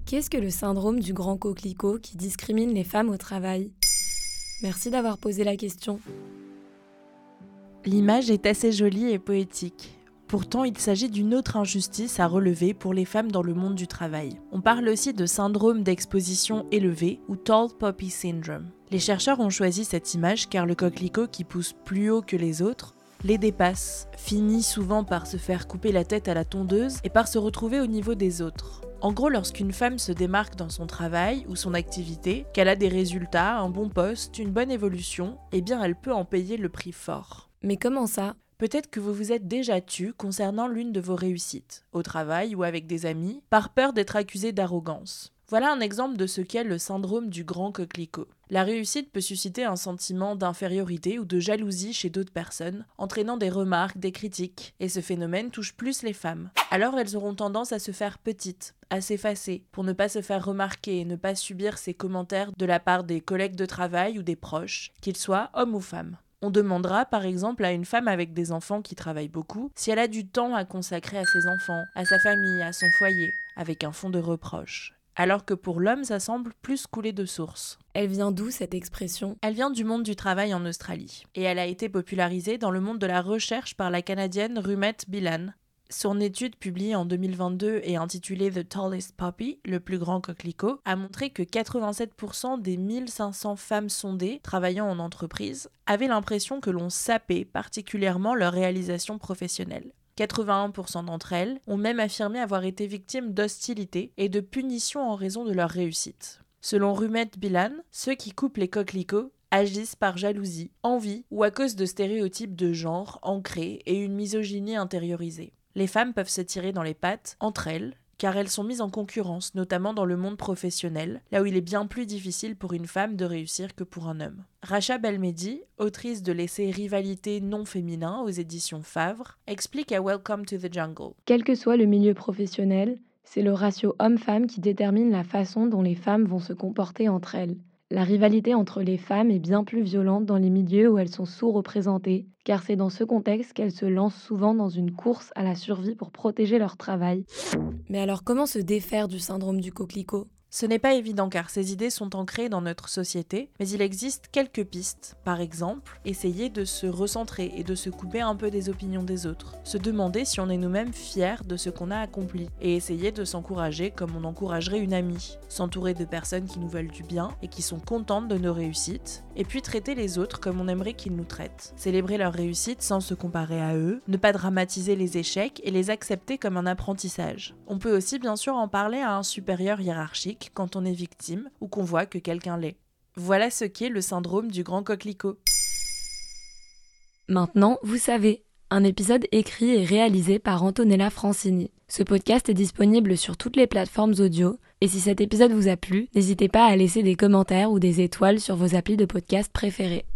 Qu'est-ce que le syndrome du grand coquelicot qui discrimine les femmes au travail ? Merci d'avoir posé la question. L'image est assez jolie et poétique. Pourtant, il s'agit d'une autre injustice à relever pour les femmes dans le monde du travail. On parle aussi de syndrome d'exposition élevée ou Tall Poppy Syndrome. Les chercheurs ont choisi cette image car le coquelicot qui pousse plus haut que les autres les dépasse, finit souvent par se faire couper la tête à la tondeuse et par se retrouver au niveau des autres. En gros, lorsqu'une femme se démarque dans son travail ou son activité, qu'elle a des résultats, un bon poste, une bonne évolution, eh bien elle peut en payer le prix fort. Mais comment ça ? Peut-être que vous vous êtes déjà tue concernant l'une de vos réussites, au travail ou avec des amis, par peur d'être accusée d'arrogance. Voilà un exemple de ce qu'est le syndrome du grand coquelicot. La réussite peut susciter un sentiment d'infériorité ou de jalousie chez d'autres personnes, entraînant des remarques, des critiques, et ce phénomène touche plus les femmes. Alors elles auront tendance à se faire petites, à s'effacer, pour ne pas se faire remarquer et ne pas subir ces commentaires de la part des collègues de travail ou des proches, qu'ils soient hommes ou femmes. On demandera par exemple à une femme avec des enfants qui travaillent beaucoup si elle a du temps à consacrer à ses enfants, à sa famille, à son foyer, avec un fond de reproche. Alors que pour l'homme, ça semble plus couler de source. Elle vient d'où cette expression ? Elle vient du monde du travail en Australie, et elle a été popularisée dans le monde de la recherche par la Canadienne Rumette Billan. Son étude publiée en 2022 et intitulée The Tallest Poppy, le plus grand coquelicot, a montré que 87% des 1500 femmes sondées travaillant en entreprise avaient l'impression que l'on sapait particulièrement leur réalisation professionnelle. 81% d'entre elles ont même affirmé avoir été victimes d'hostilité et de punitions en raison de leur réussite. Selon Rumette Billan, ceux qui coupent les coquelicots agissent par jalousie, envie ou à cause de stéréotypes de genre ancrés et une misogynie intériorisée. Les femmes peuvent se tirer dans les pattes entre elles, car elles sont mises en concurrence, notamment dans le monde professionnel, là où il est bien plus difficile pour une femme de réussir que pour un homme. Racha Belmedi, autrice de l'essai Rivalité non féminin aux éditions Favre, explique à Welcome to the Jungle. Quel que soit le milieu professionnel, c'est le ratio homme-femme qui détermine la façon dont les femmes vont se comporter entre elles. La rivalité entre les femmes est bien plus violente dans les milieux où elles sont sous-représentées, car c'est dans ce contexte qu'elles se lancent souvent dans une course à la survie pour protéger leur travail. Mais alors comment se défaire du syndrome du coquelicot ? Ce n'est pas évident car ces idées sont ancrées dans notre société, mais il existe quelques pistes. Par exemple, essayer de se recentrer et de se couper un peu des opinions des autres. Se demander si on est nous-mêmes fiers de ce qu'on a accompli. Et essayer de s'encourager comme on encouragerait une amie. S'entourer de personnes qui nous veulent du bien et qui sont contentes de nos réussites. Et puis traiter les autres comme on aimerait qu'ils nous traitent. Célébrer leurs réussites sans se comparer à eux. Ne pas dramatiser les échecs et les accepter comme un apprentissage. On peut aussi bien sûr en parler à un supérieur hiérarchique quand on est victime ou qu'on voit que quelqu'un l'est. Voilà ce qu'est le syndrome du grand coquelicot. Maintenant, vous savez, un épisode écrit et réalisé par Antonella Francini. Ce podcast est disponible sur toutes les plateformes audio, et si cet épisode vous a plu, n'hésitez pas à laisser des commentaires ou des étoiles sur vos applis de podcast préférés.